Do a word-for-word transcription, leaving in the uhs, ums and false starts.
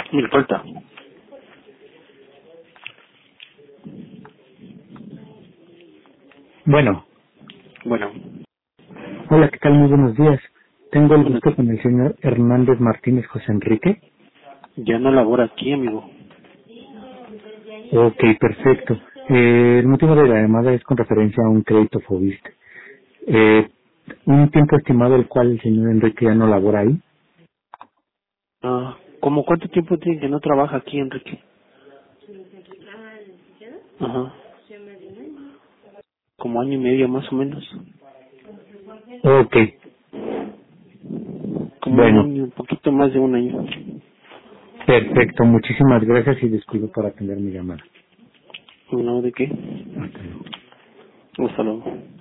Mil falta. Bueno, Bueno, hola, ¿qué tal? Muy buenos días. Tengo el bueno, gusto con el señor Hernández Martínez José Enrique. ya no labora aquí, amigo. Ok, perfecto. Eh, el motivo de la llamada es con referencia a un crédito Fobiste. Eh, un tiempo estimado el cual el señor Enrique ya no labora ahí. Ah, ¿cómo cuánto tiempo tiene que no trabaja aquí, Enrique? Ajá, como año y medio más o menos. Ok, Como un bueno, año, un poquito más de un año. perfecto. Muchísimas gracias y disculpe por atender mi llamada. ¿No de qué? Hasta luego. Hasta luego.